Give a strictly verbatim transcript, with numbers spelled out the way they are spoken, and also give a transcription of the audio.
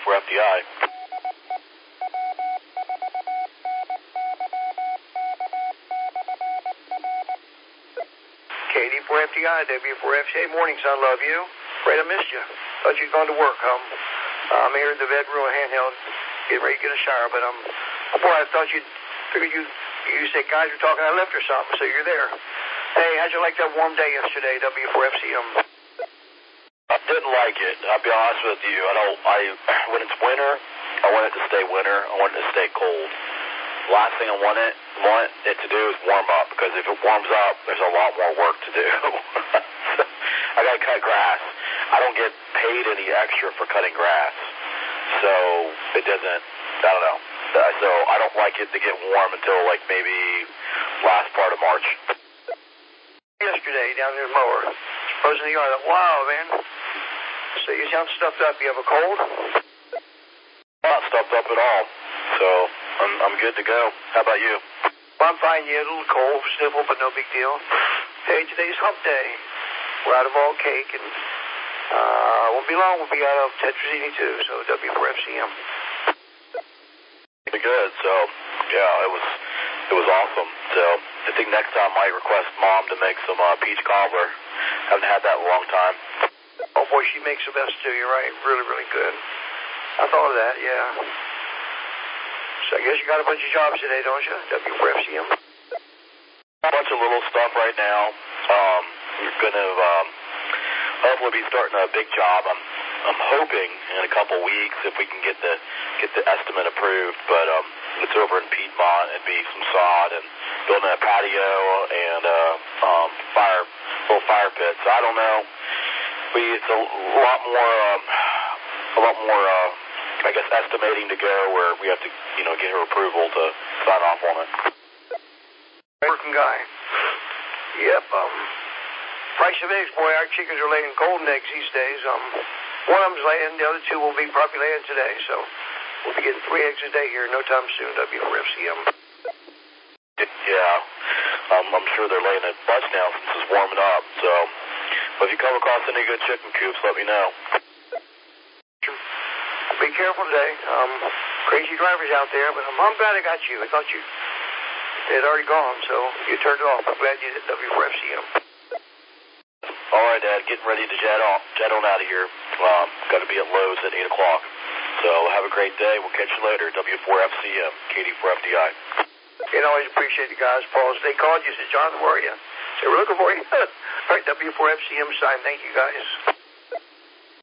four F D I. Katie four F D I, W four F C A. Morning, son. Love you. Afraid I missed you. Thought you'd gone to work. Um, I'm here in the bedroom, handheld, getting ready to get a shower. But um, boy, I thought you'd figured you you said guys were talking. I left or something, so you're there. Hey, how'd you like that warm day yesterday, W four F C M? I didn't like it. I'll be honest with you. I don't. I when it's winter, I want it to stay winter. I want it to stay cold. Last thing I want it want it to do is warm up, because if it warms up, there's a lot more work to do. So, I gotta cut grass. I don't get paid any extra for cutting grass, so it doesn't. I don't know. Uh, so I don't like it to get warm until like maybe last part of March. Yesterday down near the mower, I was in the yard. I thought, wow, man. So you sound stuffed up. You have a cold? Not stuffed up at all. So I'm I'm good to go. How about you? Well, I'm fine. Yeah, a little cold, sniffle, but no big deal. Hey, today's hump day. We're out of all cake, and uh, won't be long. We'll be out of tetrazzini too. So W four F C M. Pretty good. So yeah, it was it was awesome. So I think next time I might request Mom to make some uh, peach cobbler. Haven't had that in a long time. Oh boy, she makes the best too. You're right. Really, really good. I thought of that. Yeah. So I guess you got a bunch of jobs today, don't you? W four F C M. A bunch of little stuff right now. Um, we're gonna um, hopefully be starting a big job. I'm I'm hoping in a couple weeks if we can get the get the estimate approved. But um, it's over in Piedmont. It'd be some sod and building a patio and uh, um, fire little fire pit. So I don't know. We it's a lot more um, a lot more. Uh, I guess estimating to go where we have to, you know, get her approval to sign off on it. Working guy. Yep. Um, price of eggs, boy, our chickens are laying golden eggs these days. Um, one of them's laying, the other two will be probably laying today. So we'll be getting three eggs a day here no time soon. W four F C M. Yeah. Um, I'm sure they're laying a bunch now since it's warming up. So if you come across any good chicken coops, let me know. Be careful today. Um, crazy drivers out there, but I'm, I'm glad I got you. I thought you they had already gone, so you turned it off. I'm glad you did. W four F C M. All right, Dad. Getting ready to jet on, jet on out of here. Um, got to be at Lowe's at eight o'clock. So have a great day. We'll catch you later. W four F C M, K D four F D I. And always appreciate the guys, Paul. They called you, said, John, where are you? They were looking for you. All right, W four F C M sign. Thank you, guys.